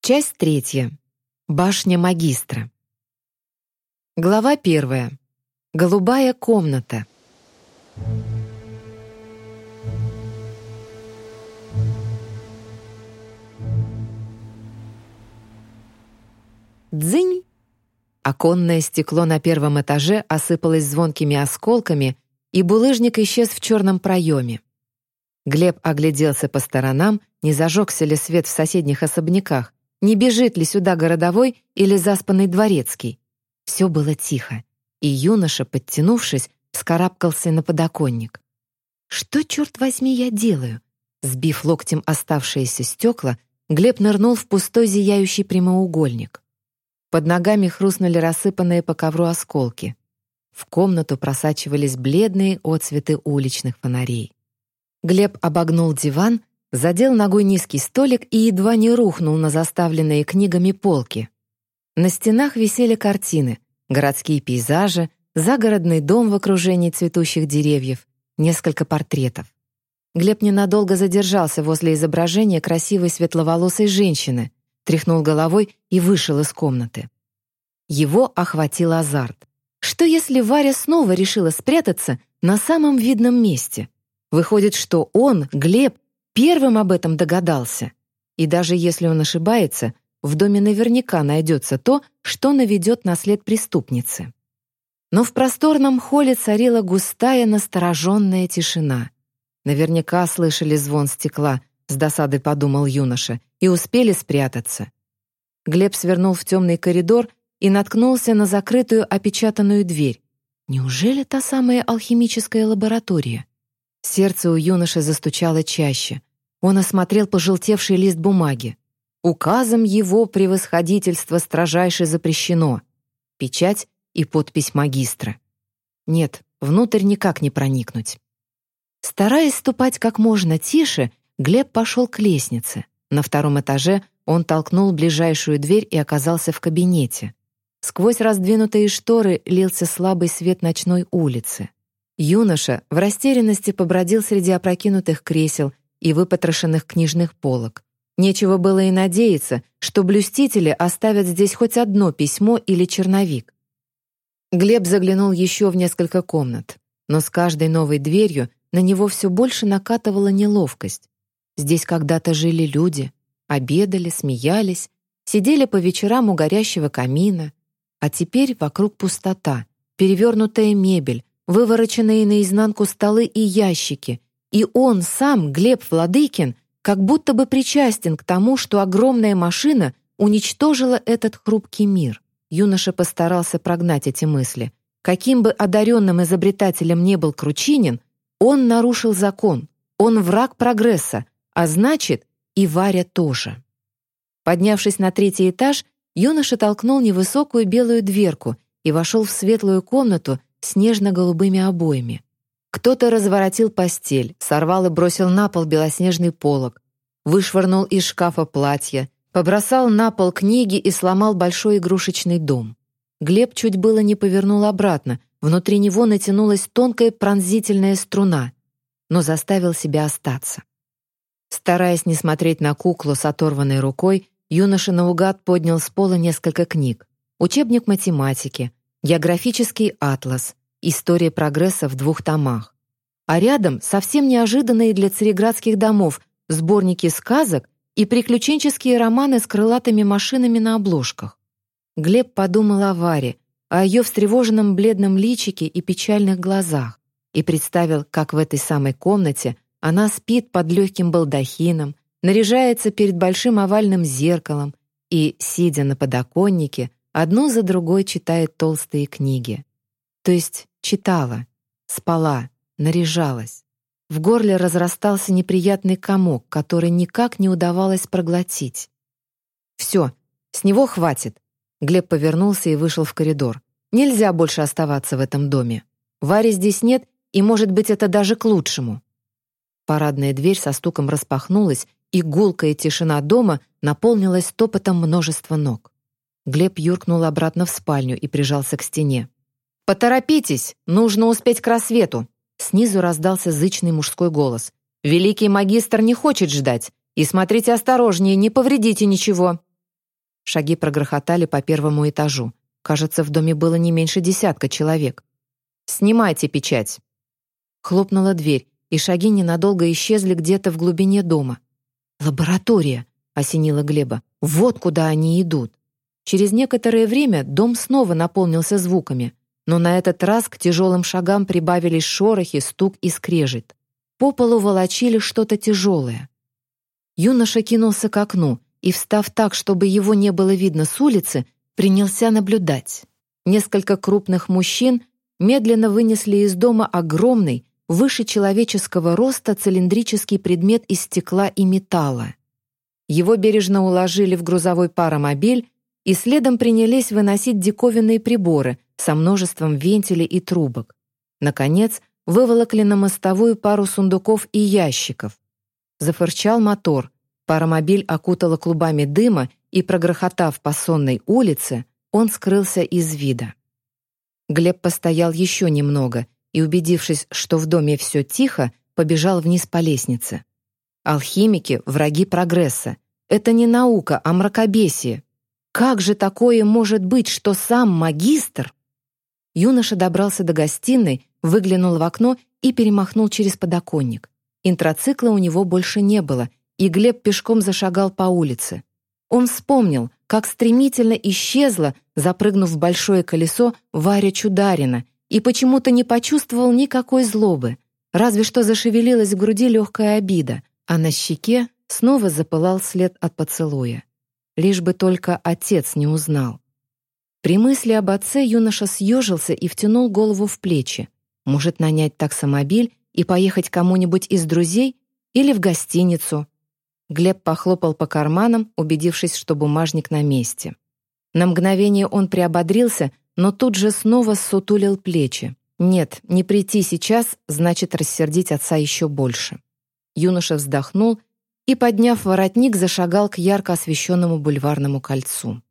Часть 3. Башня магистра. Глава 1. Голубая комната. Дзынь! Оконное стекло на первом этаже осыпалось звонкими осколками, и булыжник исчез в черном проеме. Глеб огляделся по сторонам, не зажегся ли свет в соседних особняках, не бежит ли сюда городовой или заспанный дворецкий. Все было тихо, и юноша, подтянувшись, вскарабкался на подоконник. «Что, черт возьми, я делаю?» Сбив локтем оставшиеся стекла, Глеб нырнул в пустой зияющий прямоугольник. Под ногами хрустнули рассыпанные по ковру осколки. В комнату просачивались бледные отсветы уличных фонарей. Глеб обогнул диван, задел ногой низкий столик и едва не рухнул на заставленные книгами полки. На стенах висели картины, городские пейзажи, загородный дом в окружении цветущих деревьев, несколько портретов. Глеб ненадолго задержался возле изображения красивой светловолосой женщины, тряхнул головой и вышел из комнаты. Его охватил азарт. Что если Варя снова решила спрятаться на самом видном месте? Выходит, что он, Глеб, первым об этом догадался. И даже если он ошибается, в доме наверняка найдется то, что наведет на след преступницы. Но в просторном холле царила густая настороженная тишина. Наверняка слышали звон стекла, с досадой подумал юноша, и успели спрятаться. Глеб свернул в темный коридор и наткнулся на закрытую опечатанную дверь. Неужели та самая алхимическая лаборатория? Сердце у юноши застучало чаще. Он осмотрел пожелтевший лист бумаги. Указом его превосходительства строжайше запрещено. Печать и подпись магистра. Нет, внутрь никак не проникнуть. Стараясь ступать как можно тише, Глеб пошел к лестнице. На втором этаже он толкнул ближайшую дверь и оказался в кабинете. Сквозь раздвинутые шторы лился слабый свет ночной улицы. Юноша в растерянности побродил среди опрокинутых кресел и выпотрошенных книжных полок. Нечего было и надеяться, что блюстители оставят здесь хоть одно письмо или черновик. Глеб заглянул еще в несколько комнат, но с каждой новой дверью на него все больше накатывала неловкость. Здесь когда-то жили люди, обедали, смеялись, сидели по вечерам у горящего камина, а теперь вокруг пустота, перевернутая мебель, вывороченные наизнанку столы и ящики, и он сам, Глеб Владыкин, как будто бы причастен к тому, что огромная машина уничтожила этот хрупкий мир. Юноша постарался прогнать эти мысли. Каким бы одаренным изобретателем не был Кручинин, он нарушил закон, он враг прогресса, а значит, и Варя тоже. Поднявшись на 3-й этаж, юноша толкнул невысокую белую дверку и вошел в светлую комнату с нежно-голубыми обоями. Кто-то разворотил постель, сорвал и бросил на пол белоснежный полог, вышвырнул из шкафа платье, побросал на пол книги и сломал большой игрушечный дом. Глеб чуть было не повернул обратно, внутри него натянулась тонкая пронзительная струна, но заставил себя остаться. Стараясь не смотреть на куклу с оторванной рукой, юноша наугад поднял с пола несколько книг. Учебник математики, географический атлас, история прогресса в 2 томах. А рядом, совсем неожиданные для цареградских домов, сборники сказок и приключенческие романы с крылатыми машинами на обложках. Глеб подумал о Варе, о ее встревоженном бледном личике и печальных глазах, и представил, как в этой самой комнате она спит под легким балдахином, наряжается перед большим овальным зеркалом и, сидя на подоконнике, одну за другой читает толстые книги. То есть читала, спала, наряжалась. В горле разрастался неприятный комок, который никак не удавалось проглотить. «Все, с него хватит». Глеб повернулся и вышел в коридор. «Нельзя больше оставаться в этом доме. Вари здесь нет, и, может быть, это даже к лучшему». Парадная дверь со стуком распахнулась, и гулкая тишина дома наполнилась топотом множества ног. Глеб юркнул обратно в спальню и прижался к стене. «Поторопитесь! Нужно успеть к рассвету!» Снизу раздался зычный мужской голос. «Великий магистр не хочет ждать. И смотрите осторожнее, не повредите ничего». Шаги прогрохотали по первому этажу. Кажется, в доме было не меньше 10 человек. «Снимайте печать!» Хлопнула дверь, и шаги ненадолго исчезли где-то в глубине дома. «Лаборатория!» — осенила Глеба. «Вот куда они идут!» Через некоторое время дом снова наполнился звуками, но на этот раз к тяжелым шагам прибавились шорохи, стук и скрежет. По полу волочили что-то тяжелое. Юноша кинулся к окну и, встав так, чтобы его не было видно с улицы, принялся наблюдать. Несколько крупных мужчин медленно вынесли из дома огромный, выше человеческого роста цилиндрический предмет из стекла и металла. Его бережно уложили в грузовой паромобиль и следом принялись выносить диковинные приборы со множеством вентилей и трубок. Наконец, выволокли на мостовую пару сундуков и ящиков. Зафырчал мотор, паромобиль окутало клубами дыма, и, прогрохотав по сонной улице, он скрылся из вида. Глеб постоял еще немного и, убедившись, что в доме все тихо, побежал вниз по лестнице. Алхимики — враги прогресса. Это не наука, а мракобесие. Как же такое может быть, что сам магистр? Юноша добрался до гостиной, выглянул в окно и перемахнул через подоконник. Интроцикла у него больше не было, и Глеб пешком зашагал по улице. Он вспомнил, как стремительно исчезла, запрыгнув в большое колесо, Варя Чударина, и почему-то не почувствовал никакой злобы, разве что зашевелилась в груди легкая обида, а на щеке снова запылал след от поцелуя. Лишь бы только отец не узнал. При мысли об отце юноша съежился и втянул голову в плечи. Может, нанять таксомобиль и поехать кому-нибудь из друзей или в гостиницу? Глеб похлопал по карманам, убедившись, что бумажник на месте. На мгновение он приободрился, но тут же снова ссутулил плечи. Нет, не прийти сейчас значит рассердить отца еще больше. Юноша вздохнул и, подняв воротник, зашагал к ярко освещенному бульварному кольцу.